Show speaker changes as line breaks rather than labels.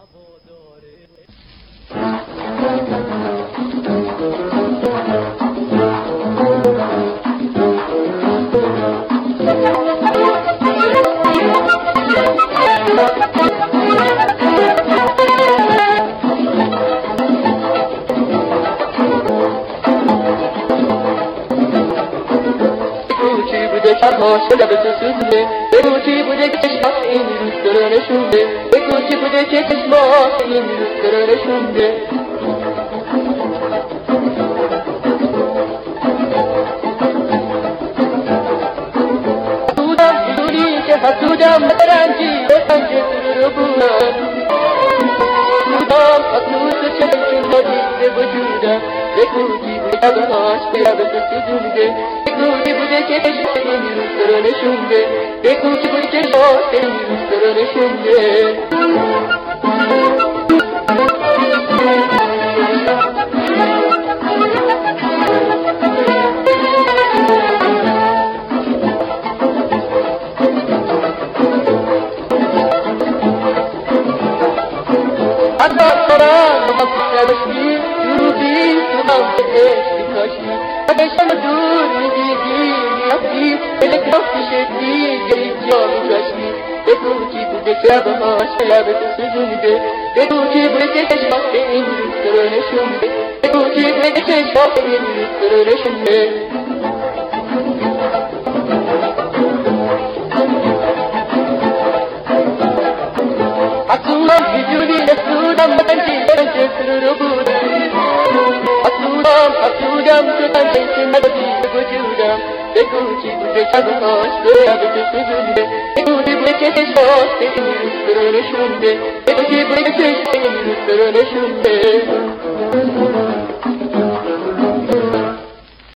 هاش لبت سوزه بگو چی بوده که چشمات این روز تو رو نشونده بگو چی بوده که چشمات این روز تو رو نشونده حسودم بدونی که حسودم برنجی برنجی تو رو بودم حسود چشم ندیده وجودم بگو چی بوده که هاش لبت سوزه بگو چی بوده که چشمات این روز تو رو نشونده بگو چی بوده که چشمات این روز تو رو نشونده نباشی دروبی تو هم بهشتی کاشی بهشتم دور میدیدی میافتی بلک رفتی شدی گری جا میکاشی بگو چی بوده که بهاش لبت سوزونده بگو چی بوده که چشمات این روز تو رو نشونده بگو چی بوده که چشمات این روز تو رو نشونده حسودم بدونی حسودم بدنجی برنجی تو رو بودم حسودم شدم که ندیده وجودم بگو چی بوده که بهاش لبت سوزونده بگو چی بوده که چشمات این روز تو رو نشونده بگو چی بوده که چشمات این روز تو رو نشونده